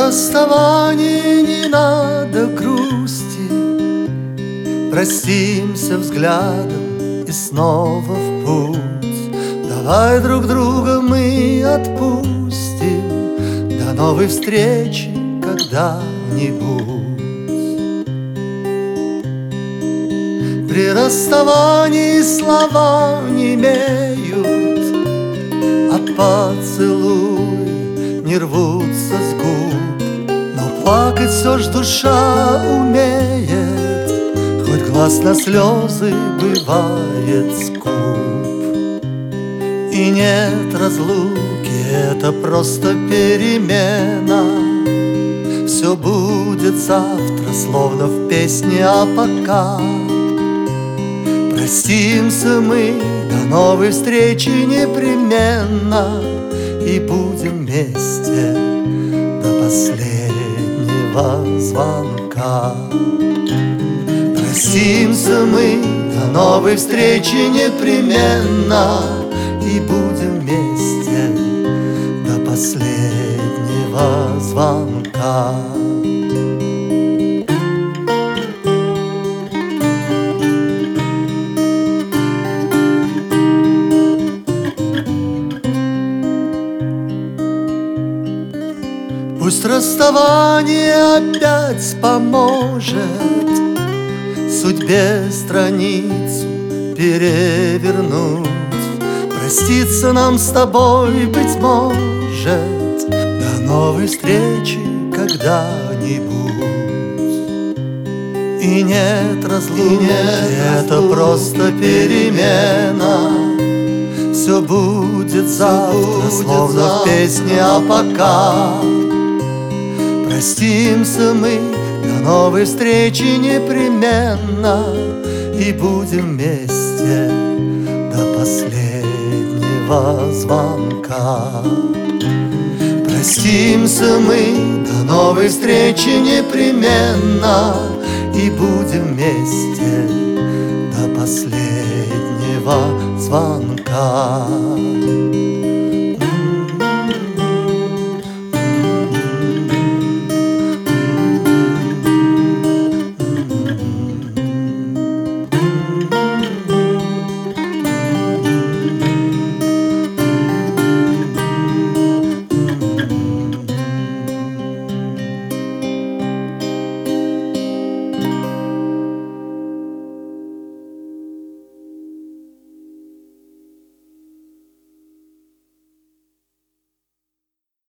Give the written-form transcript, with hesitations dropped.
расставании не надо грусти, простимся взглядом и снова в путь. Давай друг друга мы отпустим, до новой встречи когда-нибудь. При расставании слова не имеют, а поцелуи не рвутся с губ. Но плакать все ж душа умеет, хоть глаз на слезы бывает скуп. И нет разлуки, это просто перемена. Все будет завтра, словно в песне, а пока простимся мы, до новой встречи непременно, и будем вместе до последнего звонка. Простимся мы, до новой встречи непременно, и будем вместе до последнего звонка. Пусть расставание опять поможет судьбе страницу перевернуть. Проститься нам с тобой, быть может, до новой встречи когда-нибудь. И нет разлуки, это просто перемена. Все будет завтра, словно в песне, а пока простимся мы, до новой встречи непременно, и будем вместе до последнего звонка. Простимся мы, до новой встречи непременно, и будем вместе до последнего звонка.